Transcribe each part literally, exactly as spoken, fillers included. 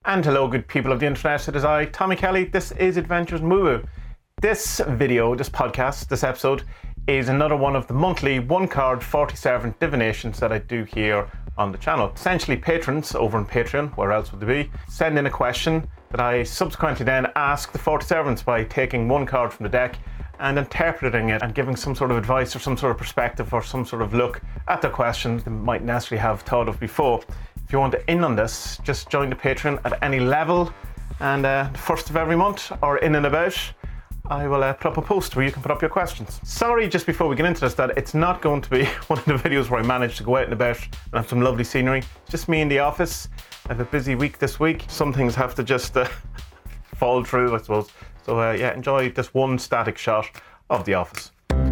And hello good people of the internet, it is I, Tommy Kelly. This is Adventures in Woo Woo. This video, this podcast, this episode is another one of the monthly one card forty servant divinations that I do here on the channel. Essentially patrons over on Patreon, where else would they be, send in a question that I subsequently then ask the forty servants by taking one card from the deck and interpreting it and giving some sort of advice or some sort of perspective or some sort of look at the question they might necessarily have thought of before. If you want to in on this, just join the Patreon at any level, and uh, the first of every month or in and about, I will uh, put up a post where you can put up your questions. Sorry, just before we get into this, that it's not going to be one of the videos where I manage to go out and about and have some lovely scenery. It's just me in the office. I have a busy week this week. Some things have to just uh, fall through, I suppose. So uh, yeah, enjoy this one static shot of the office.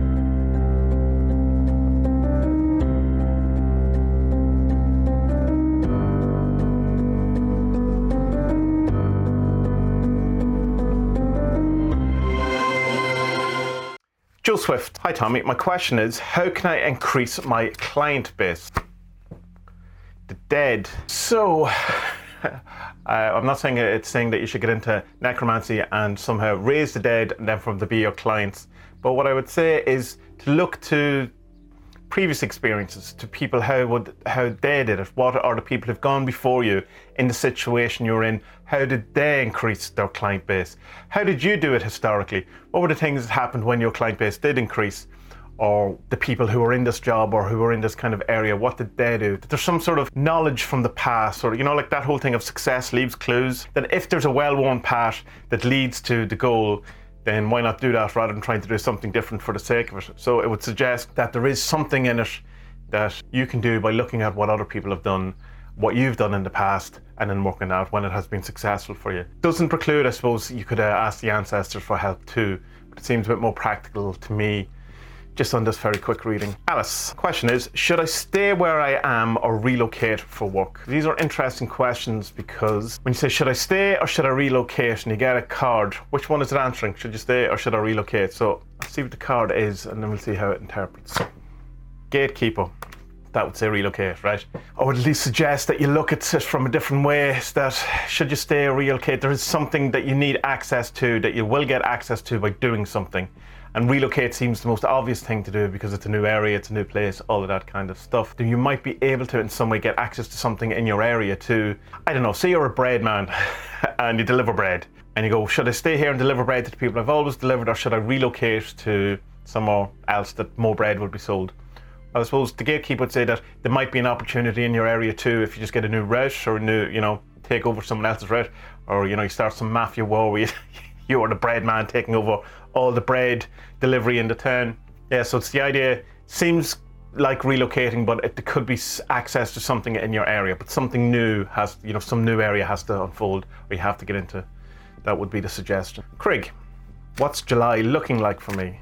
Joe Swift. Hi Tommy, my question is, how can I increase my client base? The dead. So, uh, I'm not saying it's saying that you should get into necromancy and somehow raise the dead and then for them to be your clients. But what I would say is to look to previous experiences, to people how would how they did it. What are the people who've gone before you in the situation you're in? How did they increase their client base? How did you do it historically? What were the things that happened when your client base did increase? Or the people who were in this job or who were in this kind of area, what did they do? There's some sort of knowledge from the past, or you know, like that whole thing of success leaves clues, that if there's a well-worn path that leads to the goal, then why not do that rather than trying to do something different for the sake of it? So it would suggest that there is something in it that you can do by looking at what other people have done, what you've done in the past, and then working out when it has been successful for you. Doesn't preclude, I suppose, you could uh, ask the ancestors for help too, but it seems a bit more practical to me just on this very quick reading. Alice, question is, should I stay where I am or relocate for work? These are interesting questions because when you say, should I stay or should I relocate, and you get a card, which one is it answering? Should you stay or should I relocate? So let's see what the card is and then we'll see how it interprets. Gatekeeper, that would say relocate, right? I would at least suggest that you look at it from a different way, that should you stay or relocate, there is something that you need access to, that you will get access to by doing something. And relocate seems the most obvious thing to do because it's a new area, it's a new place, all of that kind of stuff. Then you might be able to in some way get access to something in your area too. I don't know, say you're a bread man and you deliver bread and you go, should I stay here and deliver bread to the people I've always delivered, or should I relocate to somewhere else that more bread would be sold? Well, I suppose the gatekeeper would say that there might be an opportunity in your area too if you just get a new route or a new, you know, take over someone else's route, or you know, you start some mafia war where you, you are the bread man taking over all the bread delivery in the town. Yeah, so it's the idea, seems like relocating, but it could be access to something in your area, but something new has, you know, some new area has to unfold or you have to get into. That would be the suggestion. Craig, what's July looking like for me?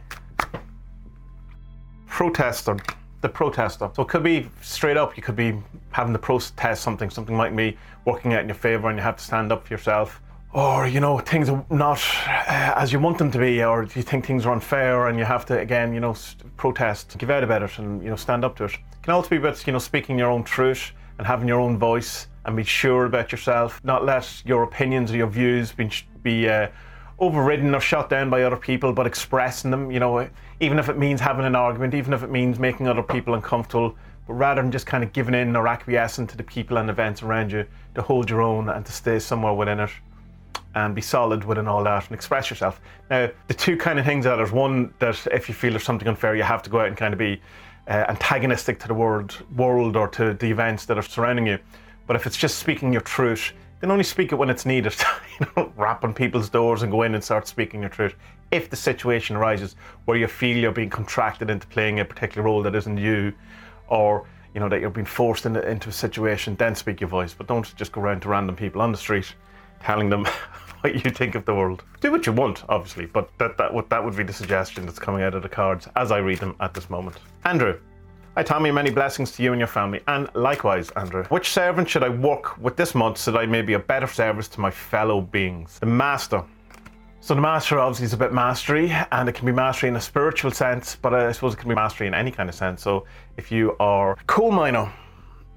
Protester, the protester. So it could be straight up, you could be having to protest something, something might be working out in your favor and you have to stand up for yourself. Or, you know, things are not uh, as you want them to be, or you think things are unfair and you have to, again, you know, protest, give out about it and, you know, stand up to it. It can also be about, you know, speaking your own truth and having your own voice and be sure about yourself, not let your opinions or your views be, be uh, overridden or shut down by other people, but expressing them, you know, even if it means having an argument, even if it means making other people uncomfortable, but rather than just kind of giving in or acquiescing to the people and events around you, to hold your own and to stay somewhere within it and be solid within all that and express yourself. Now, the two kind of things are, there's one that if you feel there's something unfair, you have to go out and kind of be uh, antagonistic to the world, world or to the events that are surrounding you. But if it's just speaking your truth, then only speak it when it's needed. You know, rap on people's doors and go in and start speaking your truth. If the situation arises where you feel you're being contracted into playing a particular role that isn't you, or you know, that you're being forced into, into a situation, then speak your voice. But don't just go around to random people on the street telling them what you think of the world. Do what you want, obviously, but that, that, would, that would be the suggestion that's coming out of the cards as I read them at this moment. Andrew. Hi Tommy, many blessings to you and your family, and likewise, Andrew. Which servant should I work with this month so that I may be a better service to my fellow beings? The Master. So the Master obviously is a bit mastery, and it can be mastery in a spiritual sense, but I suppose it can be mastery in any kind of sense. So if you are a coal miner,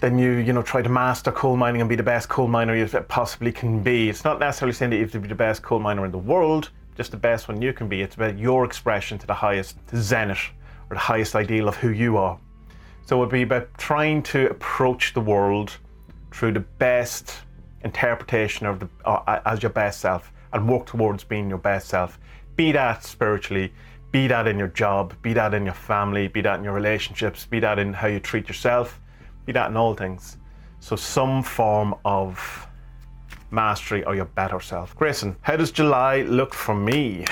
then you, you know, try to master coal mining and be the best coal miner you possibly can be. It's not necessarily saying that you have to be the best coal miner in the world, just the best one you can be. It's about your expression to the highest, to zenith, or the highest ideal of who you are. So it would be about trying to approach the world through the best interpretation of the, uh, as your best self, and work towards being your best self. Be that spiritually, be that in your job, be that in your family, be that in your relationships, be that in how you treat yourself, be that in all things. So some form of mastery or your better self. Grayson, how does July look for me?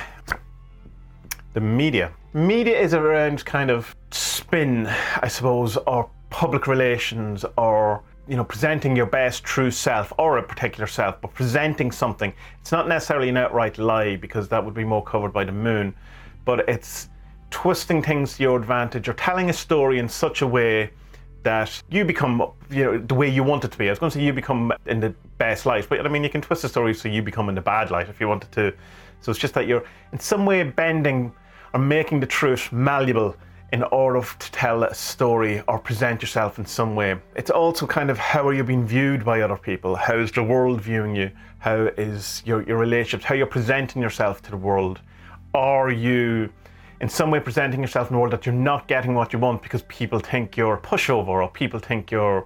The media. Media is around kind of spin, I suppose, or public relations, or, you know, presenting your best true self, or a particular self, but presenting something. It's not necessarily an outright lie, because that would be more covered by the moon, but it's twisting things to your advantage, or telling a story in such a way that you become, you know, the way you want it to be. I was going to say you become in the best light, but I mean, you can twist the story so you become in the bad light if you wanted to. So it's just that you're in some way bending or making the truth malleable in order to tell a story or present yourself in some way. It's also kind of how are you being viewed by other people? How is the world viewing you? How is your, your relationships? How you're presenting yourself to the world? Are you in some way presenting yourself in the world that you're not getting what you want because people think you're a pushover, or people think you're,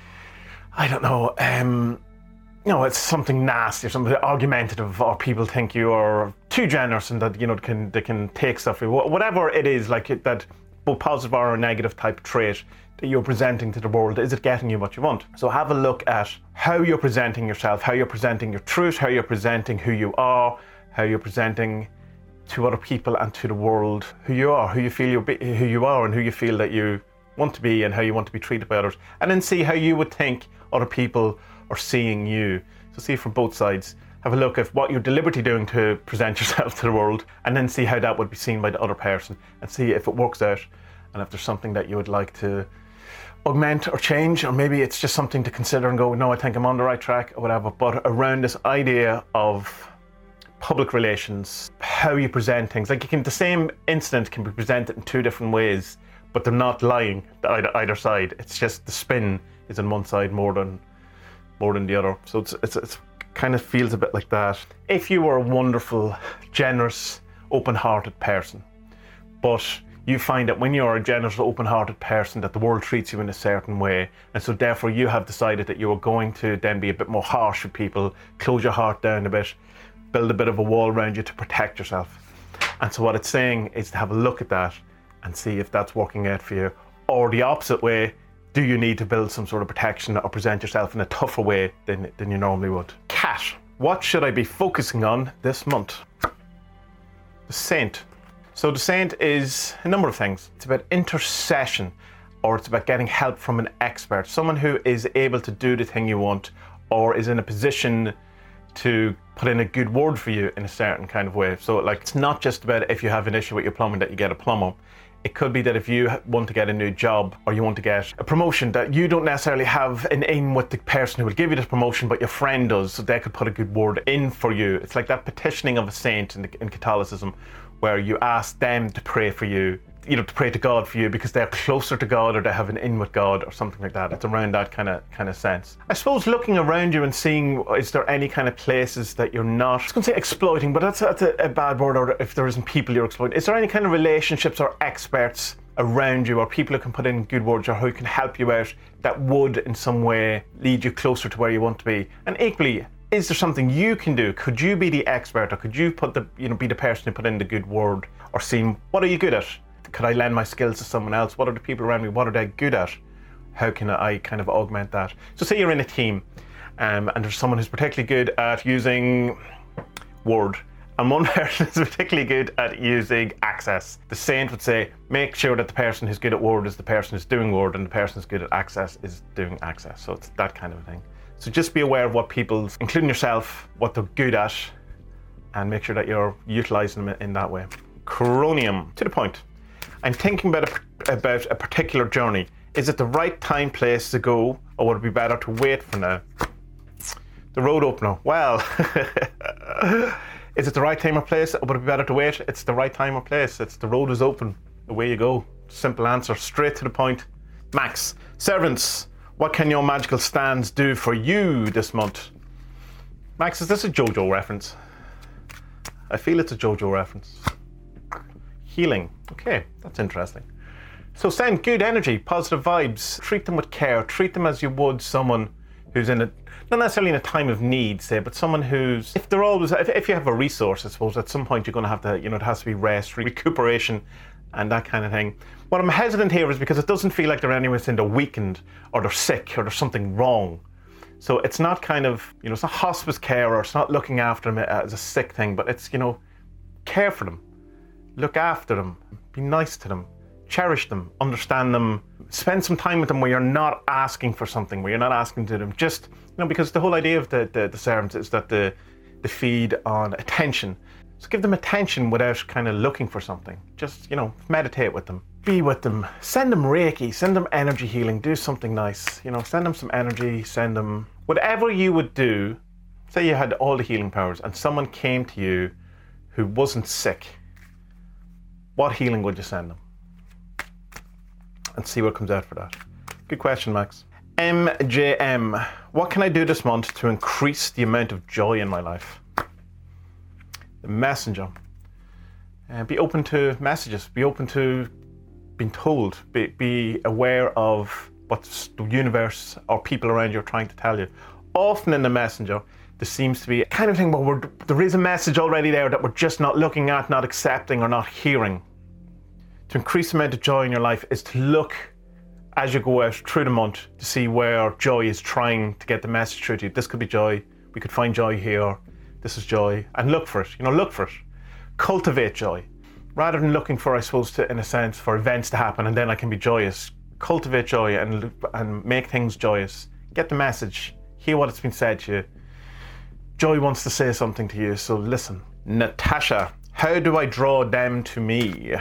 I don't know, um, you know, it's something nasty or something argumentative, or people think you are too generous and that, you know, can they can take stuff, whatever it is, like it, that both positive or a negative type trait that you're presenting to the world. Is it getting you what you want? So have a look at how you're presenting yourself, how you're presenting your truth, how you're presenting who you are, how you're presenting to other people and to the world who you are, who you feel you be, who you are, and who you feel that you want to be, and how you want to be treated by others, and then see how you would think other people are seeing you. So see from both sides. Have a look at what you're deliberately doing to present yourself to the world, and then see how that would be seen by the other person, and see if it works out, and if there's something that you would like to augment or change, or maybe it's just something to consider and go, no, I think I'm on the right track, or whatever. But around this idea of public relations, how you present things, like you can, the same incident can be presented in two different ways, but they're not lying either, either side. It's just the spin is on one side more than more than the other. So it's it's, it's kind of feels a bit like that. If you were a wonderful, generous, open-hearted person, but you find that when you're a generous, open-hearted person, that the world treats you in a certain way, and so therefore you have decided that you are going to then be a bit more harsh with people, close your heart down a bit, build a bit of a wall around you to protect yourself. And so what it's saying is to have a look at that and see if that's working out for you. Or the opposite way, do you need to build some sort of protection or present yourself in a tougher way than, than you normally would? Cat, what should I be focusing on this month? The Saint. So the Saint is a number of things. It's about intercession, or it's about getting help from an expert, someone who is able to do the thing you want, or is in a position to put in a good word for you in a certain kind of way. So like, it's not just about if you have an issue with your plumbing that you get a plumber. It could be that if you want to get a new job, or you want to get a promotion, that you don't necessarily have an in with the person who will give you this promotion, but your friend does, so they could put a good word in for you. It's like that petitioning of a saint in, the, in Catholicism, where you ask them to pray for you, you know, to pray to God for you because they're closer to God, or they have an in with God, or something like that. It's around that kind of kind of sense. I suppose looking around you and seeing, is there any kind of places that you're not, I was going to say exploiting, but that's, that's a, a bad word, or if there isn't people you're exploiting. Is there any kind of relationships or experts around you, or people who can put in good words, or who can help you out, that would in some way lead you closer to where you want to be? And equally, is there something you can do? Could you be the expert, or could you put the, you know, be the person who put in the good word, or see what are you good at? Could I lend my skills to someone else? What are the people around me? What are they good at? How can I kind of augment that? So say you're in a team, um, and there's someone who's particularly good at using Word, and one person is particularly good at using Access. The Saint would say, make sure that the person who's good at Word is the person who's doing Word, and the person who's good at Access is doing Access. So it's that kind of thing. So just be aware of what people's, including yourself, what they're good at, and make sure that you're utilizing them in that way. Chromium, to the point. I'm thinking about a, about a particular journey. Is it the right time, place to go, or would it be better to wait for now? The road opener. Well, is it the right time or place, or would it be better to wait? It's the right time or place. It's the road is open. Away you go. Simple answer, straight to the point. Max, servants, What can your magical stands do for you this month? Max, is this a JoJo reference? I feel it's a JoJo reference. Healing. Okay, that's interesting. So send good energy, positive vibes. Treat them with care. Treat them as you would someone who's in a, not necessarily in a time of need, say, but someone who's, if they're always, if, if you have a resource, I suppose, at some point you're going to have to, you know, it has to be rest, recuperation, and that kind of thing. What I'm hesitant here is because it doesn't feel like they're anywhere in they're weakened, or they're sick, or there's something wrong. So it's not kind of, you know, it's not hospice care, or it's not looking after them as a sick thing, but it's, you know, care for them, look after them, be nice to them, cherish them, understand them, spend some time with them where you're not asking for something, where you're not asking to them, just, you know, because the whole idea of the, the, the sermons is that the, the feed on attention. So give them attention without kind of looking for something. Just, you know, meditate with them, be with them, send them Reiki, send them energy healing, do something nice, you know, send them some energy, send them whatever you would do. Say you had all the healing powers and someone came to you who wasn't sick. What healing would you send them? And see what comes out for that. Good question, Max. M J M, what can I do this month to increase the amount of joy in my life? The messenger. Uh, be open to messages. Be open to being told. Be, be aware of what the universe or people around you are trying to tell you. Often in the messenger, there seems to be a kind of thing where we're, there is a message already there that we're just not looking at, not accepting, or not hearing. To increase the amount of joy in your life is to look as you go out through the month to see where joy is trying to get the message through to you. This could be joy. We could find joy here. This is joy. And look for it. You know, look for it. Cultivate joy. Rather than looking for, I suppose, to, in a sense, for events to happen and then I can be joyous. Cultivate joy and, and make things joyous. Get the message. Hear what it's been said to you. Joy wants to say something to you, so listen. Natasha, how do I draw them to me?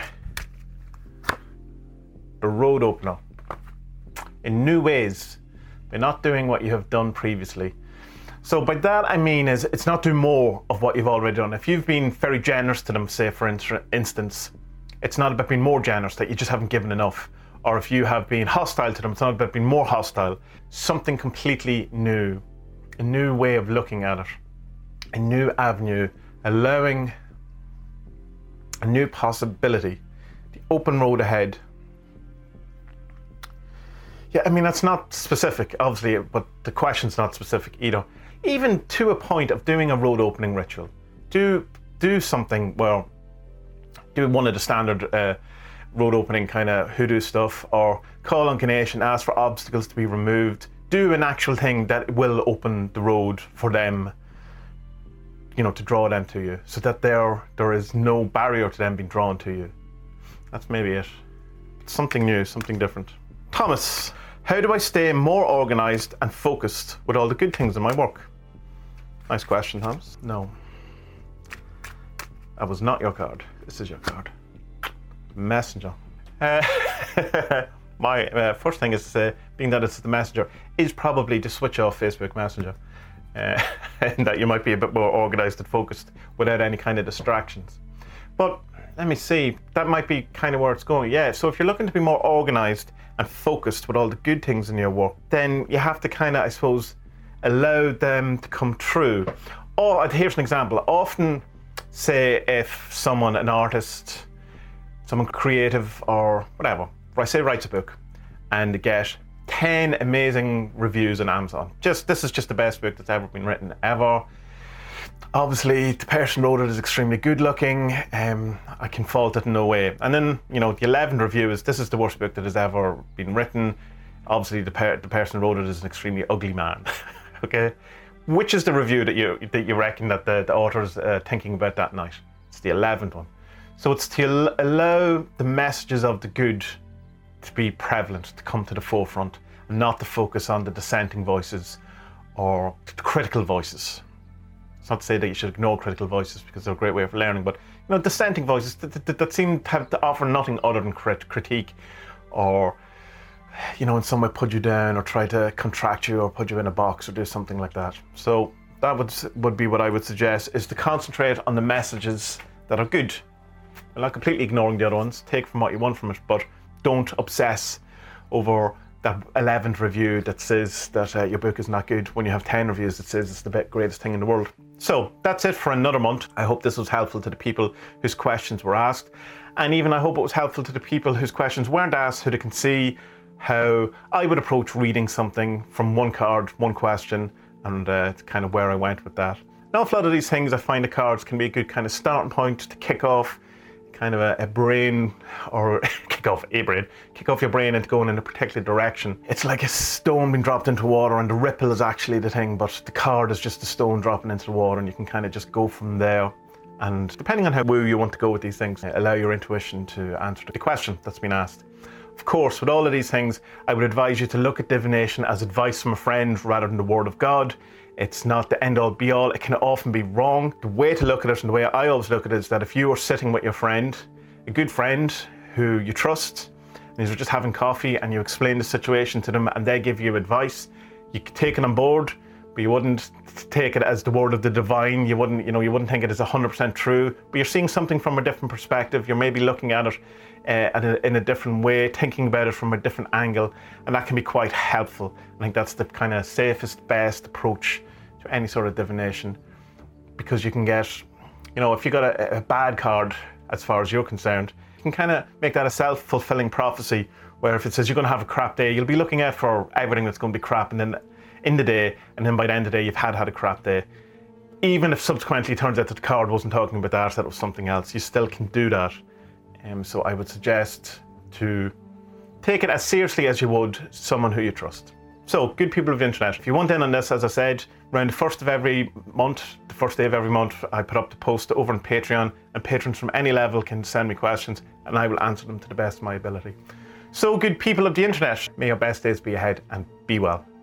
The road opener. In new ways. They're not doing what you have done previously. So by that I mean is it's not doing more of what you've already done. If you've been very generous to them, say for instance, it's not about being more generous, that you just haven't given enough. Or if you have been hostile to them, it's not about being more hostile. Something completely new. A new way of looking at it. A new avenue. Allowing a new possibility. The open road ahead. Yeah, I mean, that's not specific, obviously, but the question's not specific either. Even to a point of doing a road opening ritual. Do do something, well, do one of the standard uh, road opening kind of hoodoo stuff, or call on Ganesh and ask for obstacles to be removed. Do an actual thing that will open the road for them, you know, to draw them to you, so that there there is no barrier to them being drawn to you. That's maybe it. Something new, something different. Thomas, how do I stay more organized and focused with all the good things in my work? Nice question, Thomas. No. That was not your card. This is your card. Messenger. Uh, my uh, first thing is to say, being that it's the messenger, is probably to switch off Facebook Messenger. Uh, and that you might be a bit more organized and focused without any kind of distractions. But let me see, that might be kind of where it's going. Yeah, so if you're looking to be more organized and focused with all the good things in your work, then you have to kind of, I suppose, allow them to come true. Or here's an example. Often, say if someone, an artist, someone creative or whatever, I say writes a book and they get ten amazing reviews on Amazon. Just, this is just the best book that's ever been written, ever. Obviously, the person who wrote it is extremely good looking. Um, I can fault it in no way. And then, you know, the eleventh review is, this is the worst book that has ever been written. Obviously, the, per the person who wrote it is an extremely ugly man. Okay? Which is the review that you that you reckon that the, the author is uh, thinking about that night? It's the eleventh one. So it's to allow the messages of the good to be prevalent, to come to the forefront, and not to focus on the dissenting voices or the critical voices. It's not to say that you should ignore critical voices because they're a great way of learning, but you know, dissenting voices that, that, that seem to have to offer nothing other than crit critique, or you know, in some way put you down or try to contract you or put you in a box or do something like that. So that would would be what I would suggest, is to concentrate on the messages that are good. And not completely ignoring the other ones. Take from what you want from it, but don't obsess over that eleventh review that says that uh, your book is not good when you have ten reviews that says it's the be- greatest thing in the world. So that's it for another month. I hope this was helpful to the people whose questions were asked. And even I hope it was helpful to the people whose questions weren't asked, who they can see how I would approach reading something from one card, one question, and uh, it's kind of where I went with that. Now, for a lot of these things, I find the cards can be a good kind of starting point to kick off kind of a, a brain, or kick off a brain, kick off your brain into going in a particular direction. It's like a stone being dropped into water, and the ripple is actually the thing, but the card is just a stone dropping into the water, and you can kind of just go from there. And depending on how woo you want to go with these things, allow your intuition to answer the question that's been asked. Of course, with all of these things, I would advise you to look at divination as advice from a friend rather than the word of God. It's not the end-all be-all. It can often be wrong. The way to look at it, and the way I always look at it, is that if you are sitting with your friend, a good friend who you trust, and you're just having coffee, and you explain the situation to them, and they give you advice, you could take it on board, but you wouldn't take it as the word of the divine. You wouldn't, you know, you wouldn't think it is one hundred percent true. But you're seeing something from a different perspective. You're maybe looking at it uh, at a, in a different way, thinking about it from a different angle, and that can be quite helpful. I think that's the kind of safest, best approach to any sort of divination, because you can get, you know, if you got a, a bad card as far as you're concerned, you can kind of make that a self-fulfilling prophecy, where if it says you're going to have a crap day, you'll be looking out for everything that's going to be crap, and then in the day, and then by the end of the day, you've had had a crap day. Even if subsequently it turns out that the card wasn't talking about that, that it was something else, you still can do that. Um, so I would suggest to take it as seriously as you would someone who you trust. So, good people of the internet, if you want in on this, as I said, around the first of every month, the first day of every month, I put up the post over on Patreon, and patrons from any level can send me questions, and I will answer them to the best of my ability. So, good people of the internet, may your best days be ahead, and be well.